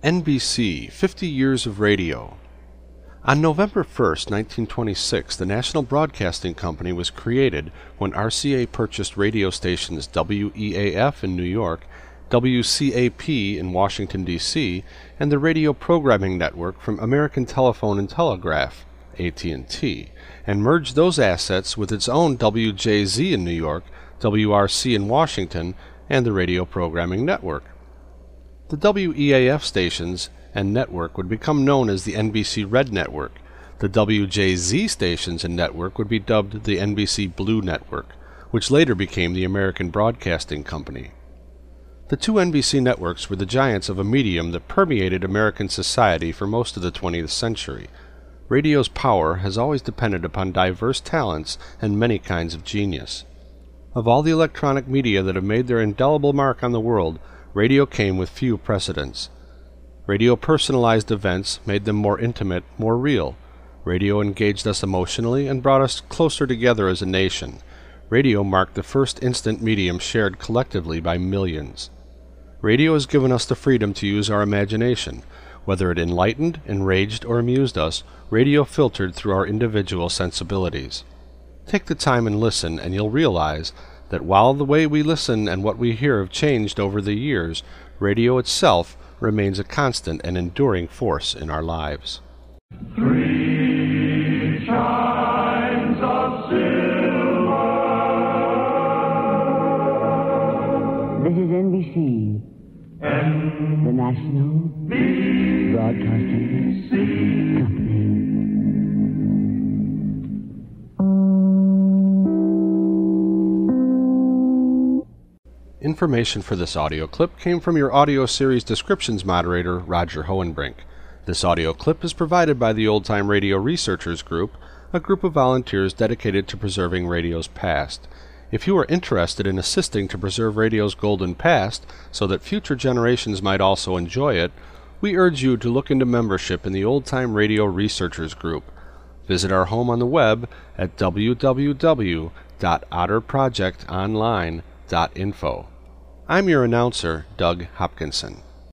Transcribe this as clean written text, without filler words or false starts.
NBC, 50 Years of Radio. On November 1st, 1926, the National Broadcasting Company was created when RCA purchased radio stations WEAF in New York, WCAP in Washington, D.C., and the Radio Programming Network from American Telephone and Telegraph, AT&T, and merged those assets with its own WJZ in New York, WRC in Washington, and the Radio Programming Network. The WEAF stations and network would become known as the NBC Red Network. The WJZ stations and network would be dubbed the NBC Blue Network, which later became the American Broadcasting Company. The two NBC networks were the giants of a medium that permeated American society for most of the 20th century. Radio's power has always depended upon diverse talents and many kinds of genius. Of all the electronic media that have made their indelible mark on the world, radio came with few precedents. Radio personalized events made them more intimate, more real. Radio engaged us emotionally and brought us closer together as a nation. Radio marked the first instant medium shared collectively by millions. Radio has given us the freedom to use our imagination. Whether it enlightened, enraged, or amused us, radio filtered through our individual sensibilities. Take the time and listen, and you'll realize that while the way we listen and what we hear have changed over the years, radio itself remains a constant and enduring force in our lives. Three chimes of silver. This is NBC, the National Broadcasting Company. Information for this audio clip came from your audio series descriptions moderator, Roger Hohenbrink. This audio clip is provided by the Old Time Radio Researchers Group, a group of volunteers dedicated to preserving radio's past. If you are interested in assisting to preserve radio's golden past so that future generations might also enjoy it, we urge you to look into membership in the Old Time Radio Researchers Group. Visit our home on the web at www.otterprojectonline.info. I'm your announcer, Doug Hopkinson.